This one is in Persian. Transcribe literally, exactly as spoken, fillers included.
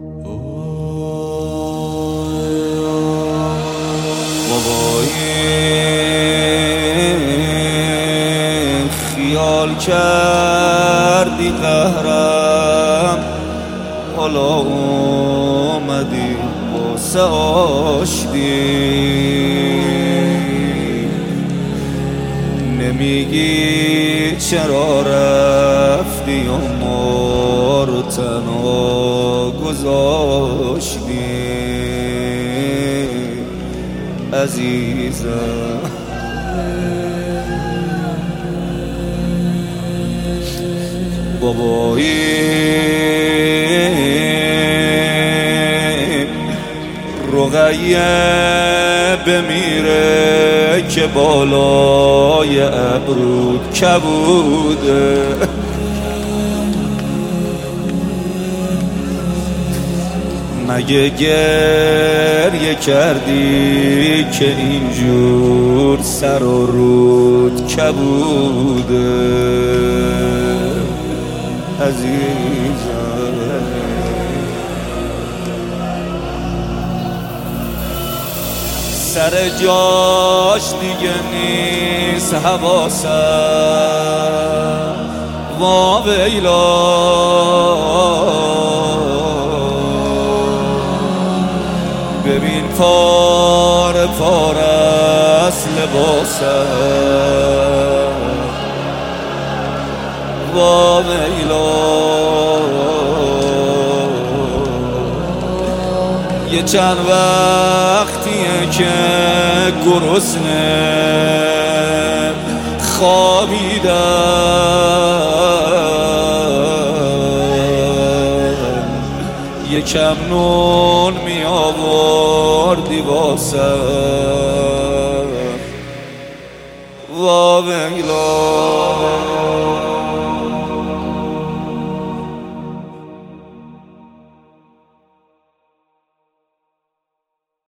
خیال کردی قهرم، حالا اومدی واسه آشتی. نمیگی چرا رفتی و ما رو تنها گذاشتی عزیزم. بابایی رقیه بمیره که بالای ابرود کبوده. مگه گریه کردی که اینجور سر و رود کبوده عزیزم. سر جاش دیگه نیست حواسم، وا ویلا ببین پاره پاره است لباسم، وا ویلا. یه چند وقتیه که گرسنه خوابیدم، یکم نون می آوردی واسم، وا ویلا.